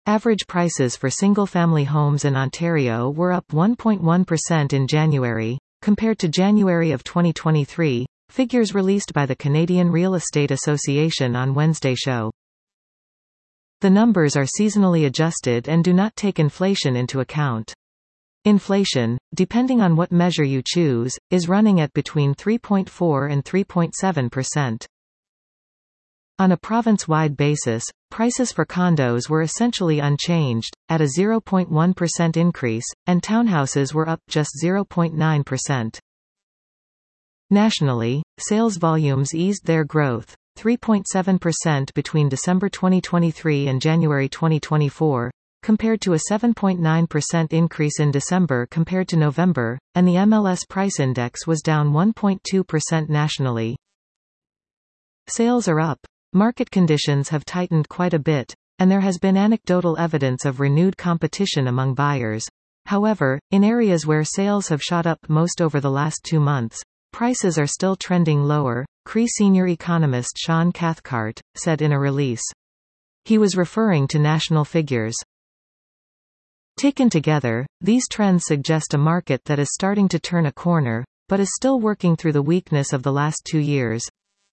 Average prices for single-family homes in Ontario were up 1.1% in January, compared to January of 2023, figures released by the Canadian Real Estate Association on Wednesday show. The numbers are seasonally adjusted and do not take inflation into account. Inflation, depending on what measure you choose, is running at between 3.4 and 3.7%. On a province-wide basis, prices for condos were essentially unchanged, at a 0.1% increase, and townhouses were up just 0.9%. Nationally, sales volumes eased their growth, 3.7% between December 2023 and January 2024, compared to a 7.9% increase in December compared to November, and the MLS Price Index was down 1.2% nationally. Sales are up. Market conditions have tightened quite a bit, and there has been anecdotal evidence of renewed competition among buyers. However, in areas where sales have shot up most over the last 2 months, prices are still trending lower, CRE senior economist Sean Cathcart said in a release. He was referring to national figures. Taken together, these trends suggest a market that is starting to turn a corner, but is still working through the weakness of the last 2 years.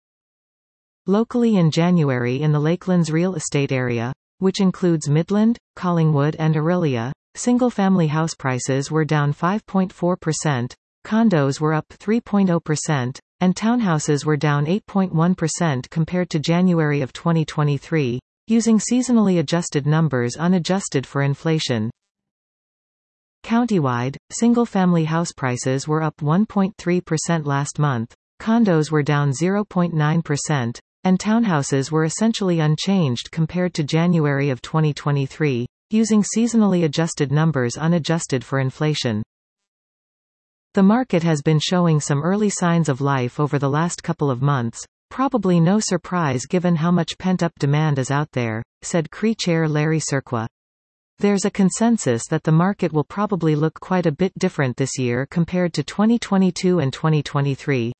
Locally in January in the Lakelands real estate area, which includes Midland, Collingwood and Orillia, single-family house prices were down 5.4%, condos were up 3.0%, and townhouses were down 8.1% compared to January of 2023, using seasonally adjusted numbers unadjusted for inflation. Countywide, single-family house prices were up 1.3% last month, condos were down 0.9%, and townhouses were essentially unchanged compared to January of 2023, using seasonally adjusted numbers unadjusted for inflation. The market has been showing some early signs of life over the last couple of months, probably no surprise given how much pent-up demand is out there, said CRE Chair Larry Surqua. There's a consensus that the market will probably look quite a bit different this year compared to 2022 and 2023.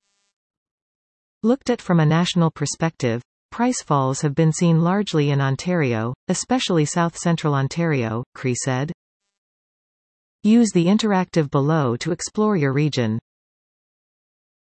Looked at from a national perspective, price falls have been seen largely in Ontario, especially south-central Ontario, CRE said. Use the interactive below to explore your region.